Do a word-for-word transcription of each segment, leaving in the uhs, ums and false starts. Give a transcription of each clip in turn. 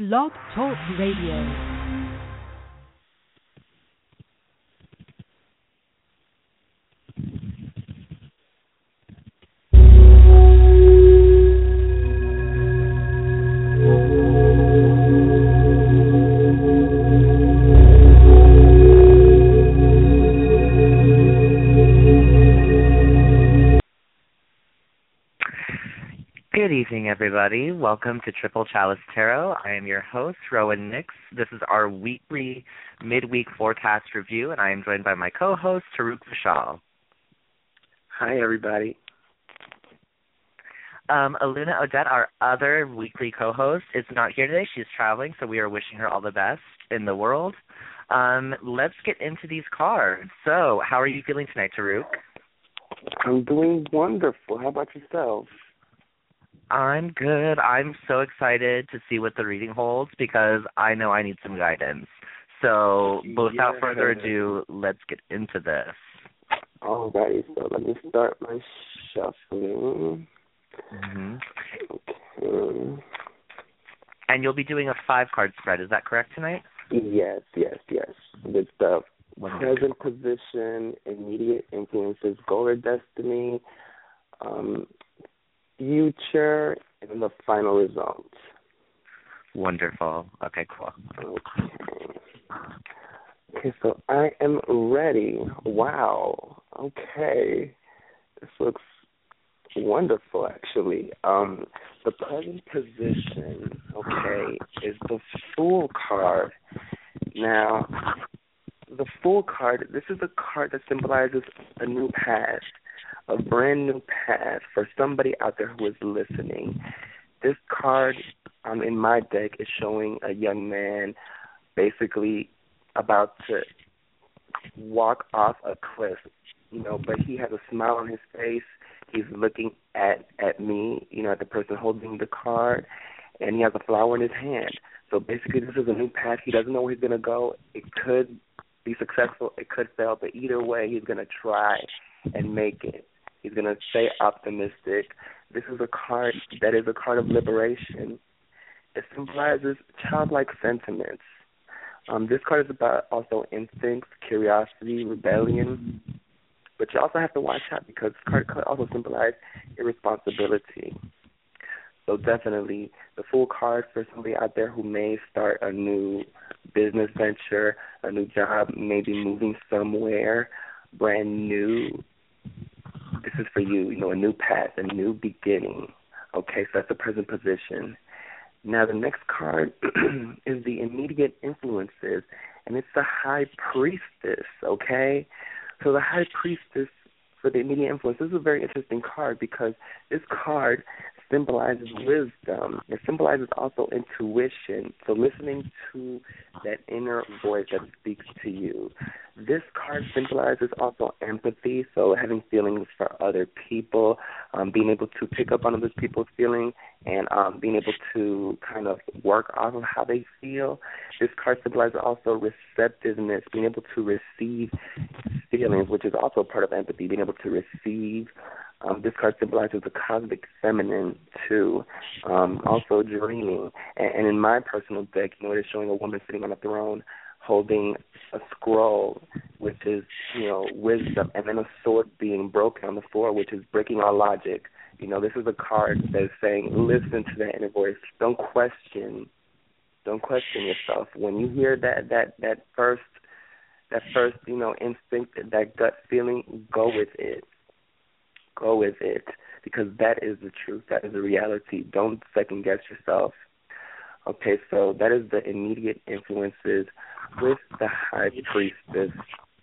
Blog Talk Radio. Good evening, everybody. Welcome to Triple Chalice Tarot. I am your host, Rowan Nix. This is our weekly midweek forecast review, and I am joined by my co-host, Taruk Vishal. Hi, everybody. Um, Aluna Odette, our other weekly co-host, is not here today. She's traveling, so we are wishing her all the best in the world. Um, let's get into these cards. So, how are you feeling tonight, Taruk? I'm doing wonderful. How about yourself? I'm good. I'm so excited to see what the reading holds because I know I need some guidance. So without yeah. further ado, let's get into this. All right, so let me start my shuffling. Mm-hmm. Okay. And you'll be doing a five-card spread. Is that correct tonight? Yes, yes, yes. With the Wonderful. present position, immediate influences, goal or destiny, um, future, and the final result. Wonderful. Okay, cool. Okay. Okay, so I am ready. Wow. Okay. This looks wonderful, actually. Um, the present position, okay, is the Fool card. Now, the Fool card, this is a card that symbolizes a new path. A brand new path for somebody out there who is listening. This card um, in my deck is showing a young man basically about to walk off a cliff, you know, but he has a smile on his face. He's looking at, at me, you know, at the person holding the card, and he has a flower in his hand. So basically this is a new path. He doesn't know where he's going to go. It could be successful. It could fail, but either way he's going to try and make it. He's going to stay optimistic. This is a card that is a card of liberation. It symbolizes childlike sentiments. Um, this card is about also instincts, curiosity, rebellion. But you also have to watch out because this card could also symbolize irresponsibility. So definitely the Fool card for somebody out there who may start a new business venture, a new job, maybe moving somewhere brand new. This is for you, you know, a new path, a new beginning. Okay, so that's the present position. Now the next card is the immediate influences, and it's the High Priestess, okay? So the High Priestess for the immediate influence, this is a very interesting card because this card symbolizes wisdom. It symbolizes also intuition, so listening to that inner voice that speaks to you. This card symbolizes also empathy, so having feelings for other people, um, being able to pick up on other people's feelings, and um, being able to kind of work off of how they feel. This card symbolizes also receptiveness, being able to receive feelings, which is also part of empathy, being able to receive. Um, this card symbolizes the cosmic feminine, too, um, also dreaming. And, and in my personal deck, you know, it is showing a woman sitting on a throne holding a scroll, which is, you know, wisdom, and then a sword being broken on the floor, which is breaking our logic. You know, this is a card that is saying, listen to that inner voice. Don't question. Don't question yourself. When you hear that that that first, that first, you know, instinct, that gut feeling, go with it. Go with it, because that is the truth. That is the reality. Don't second guess yourself. Okay, so that is the immediate influences with the High Priestess.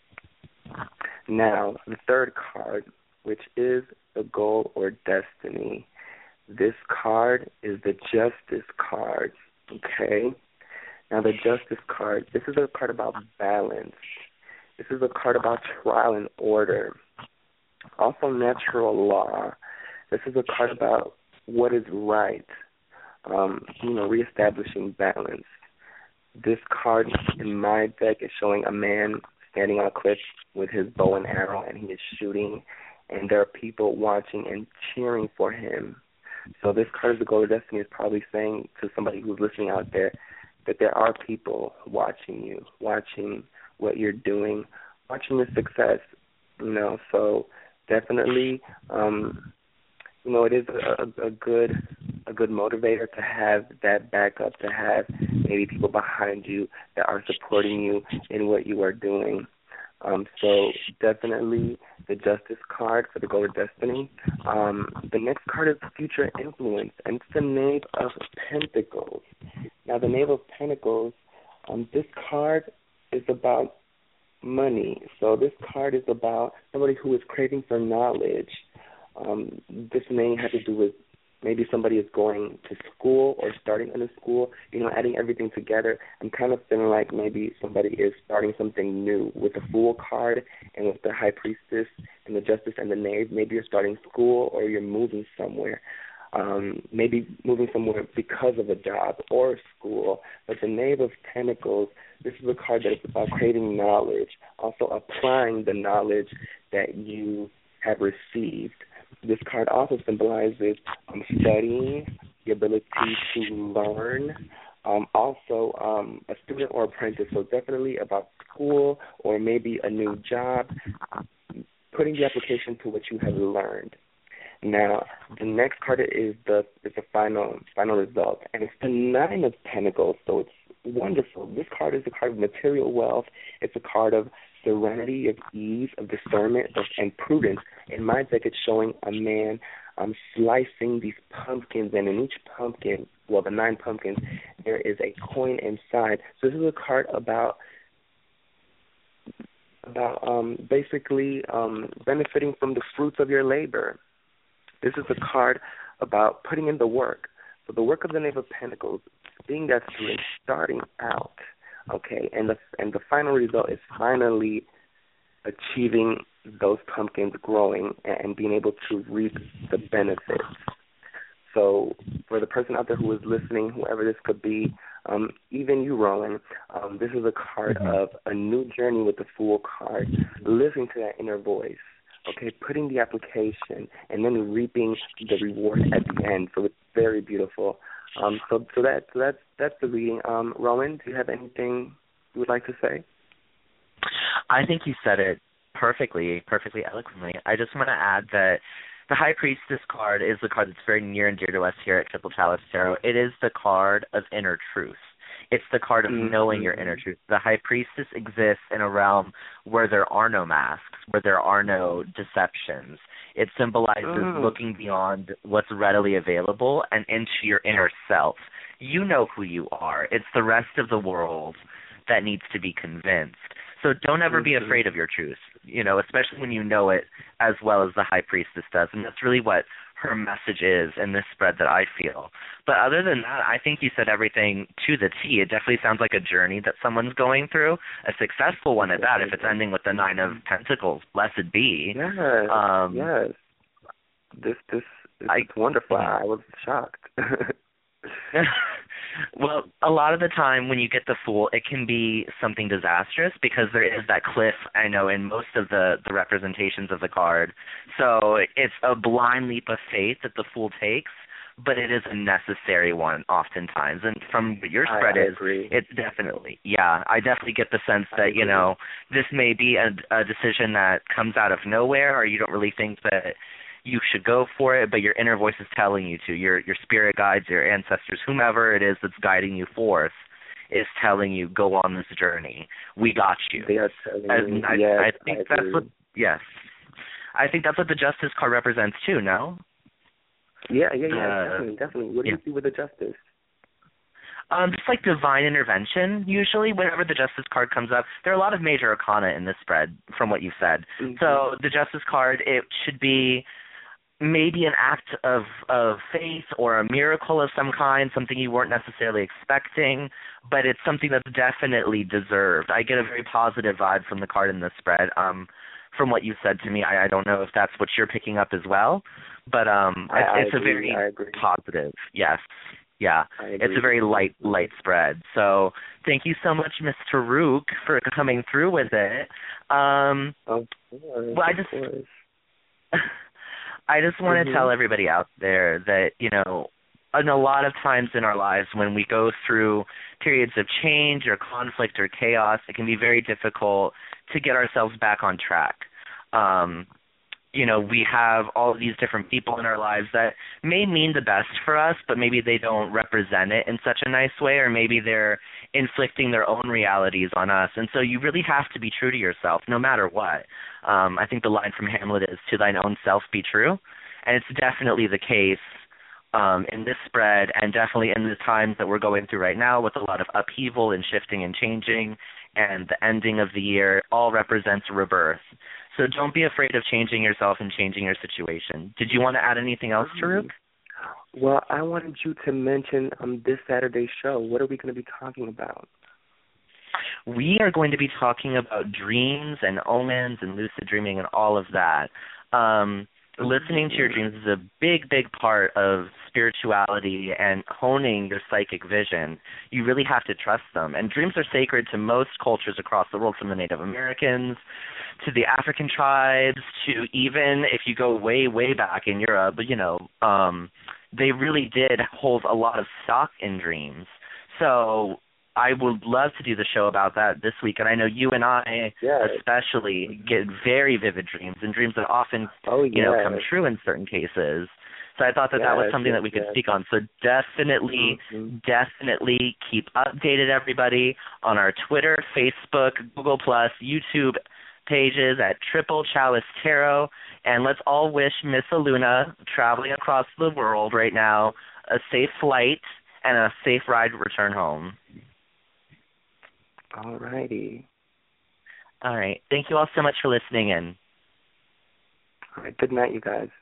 Now, the third card, which is the goal or destiny. This card is the Justice card, okay? Now, the Justice card, this is a card about balance. This is a card about trial and order. Also, natural law. This is a card about what is right. Um, you know, reestablishing balance. This card in my deck is showing a man standing on a cliff with his bow and arrow, and he is shooting, and there are people watching and cheering for him. So this card of the Goal of Destiny is probably saying to somebody who's listening out there that there are people watching you, watching what you're doing, watching your success, you know. So definitely, um, you know, it is a, a good a good motivator to have that backup, to have maybe people behind you that are supporting you in what you are doing. Um, so definitely the Justice card for the Goal of Destiny. Um, the next card is Future Influence, and it's the Knave of Pentacles. Now, the Knave of Pentacles, um, this card is about money. So this card is about somebody who is craving for knowledge. Um, this may have to do with maybe somebody is going to school or starting in a school, you know, adding everything together. I'm kind of feeling like maybe somebody is starting something new with the Fool card and with the High Priestess and the Justice and the Knave. Maybe you're starting school or you're moving somewhere. Um, maybe moving somewhere because of a job or school. But the Knave of Pentacles, this is a card that is about creating knowledge, also applying the knowledge that you have received. This card also symbolizes um, studying, the ability to learn, um, also um, a student or apprentice, so definitely about school or maybe a new job, putting the application to what you have learned. Now, the next card is the is the final final result, and it's the Nine of Pentacles, so it's wonderful. This card is a card of material wealth. It's a card of serenity, of ease, of discernment, of, and prudence. In my deck, it's showing a man um, slicing these pumpkins, and in each pumpkin, well, the nine pumpkins, there is a coin inside. So this is a card about about um, basically um, benefiting from the fruits of your labor. This is a card about putting in the work. So the work of the Knave of Pentacles, being that student, starting out, okay, and the and the final result is finally achieving those pumpkins growing and being able to reap the benefits. So for the person out there who is listening, whoever this could be, um, even you, Rowan, um, this is a card mm-hmm. of a new journey with the Fool card, listening to that inner voice. Okay, putting the application and then reaping the reward at the end. So it's very beautiful. Um, so so that so that's that's the reading. Um, Rowan, do you have anything you would like to say? I think you said it perfectly, perfectly eloquently. I just want to add that the High Priestess card is the card that's very near and dear to us here at Triple Chalice Tarot. It is the card of inner truth. It's the card of mm-hmm. knowing your inner truth. The High Priestess exists in a realm where there are no masks, where there are no deceptions. It symbolizes mm. looking beyond what's readily available and into your inner self. You know who you are. It's the rest of the world that needs to be convinced. So don't ever mm-hmm. be afraid of your truth, you know, especially when you know it as well as the High Priestess does. And that's really what her message is in this spread that I feel. But other than that, I think you said everything to the T. It definitely sounds like a journey that someone's going through, a successful one at that. If it's ending with the Nine of Pentacles, blessed be. Yes, um, yes. This, this, this I, is wonderful. I was shocked. Well, a lot of the time when you get the Fool, it can be something disastrous because there is that cliff, I know, in most of the, the representations of the card. So it's a blind leap of faith that the Fool takes, but it is a necessary one oftentimes. And from what your spread I, I is, agree. it's definitely, yeah, I definitely get the sense that, you know, this may be a, a decision that comes out of nowhere or you don't really think that you should go for it, but your inner voice is telling you to. Your your spirit guides, your ancestors, whomever it is that's guiding you forth, is telling you, go on this journey. We got you. They are telling and you. I, Yes, I think I that's agree. what. Yes, I think that's what the Justice card represents too. No. Yeah, yeah, yeah. Uh, definitely, definitely. What do yeah. you see with the Justice? Um, just like divine intervention, usually, whenever the Justice card comes up. There are a lot of major arcana in this spread, from what you said. Mm-hmm. So the Justice card, it should be maybe an act of, of faith or a miracle of some kind, something you weren't necessarily expecting, but it's something that's definitely deserved. I get a very positive vibe from the card in this spread. Um, from what you said to me, I, I don't know if that's what you're picking up as well, but um, I, it's, I it's agree, a very I agree. positive, yes. Yeah, it's a very light, light spread. So thank you so much, Mister Rook, for coming through with it. Um, of course, well, I of just... course. I just want mm-hmm. to tell everybody out there that, you know, in a lot of times in our lives when we go through periods of change or conflict or chaos, it can be very difficult to get ourselves back on track. Um, you know, we have all of these different people in our lives that may mean the best for us, but maybe they don't represent it in such a nice way, or maybe they're inflicting their own realities on us. And so you really have to be true to yourself no matter what. Um, I think the line from Hamlet is, to thine own self be true. And it's definitely the case um, in this spread, and definitely in the times that we're going through right now with a lot of upheaval and shifting and changing, and the ending of the year all represents a rebirth. So don't be afraid of changing yourself and changing your situation. Did you want to add anything else, Taruk? Well, I wanted you to mention um, this Saturday's show. What are we going to be talking about? We are going to be talking about dreams and omens and lucid dreaming and all of that. Um, listening to your dreams is a big, big part of spirituality and honing your psychic vision. You really have to trust them. And dreams are sacred to most cultures across the world, from the Native Americans to the African tribes to even if you go way, way back in Europe, you know, um, they really did hold a lot of stock in dreams. So I would love to do the show about that this week, and I know you and I yes. especially get very vivid dreams, and dreams that often, oh, yes. you know, come true in certain cases. So I thought that yes, that was something yes, that we could yes. speak on. So definitely, mm-hmm. definitely keep updated, everybody, on our Twitter, Facebook, Google Plus, YouTube pages at Triple Chalice Tarot, and let's all wish Miss Aluna, traveling across the world right now, a safe flight and a safe ride return home. All righty. All right. Thank you all so much for listening in. All right. Good night, you guys.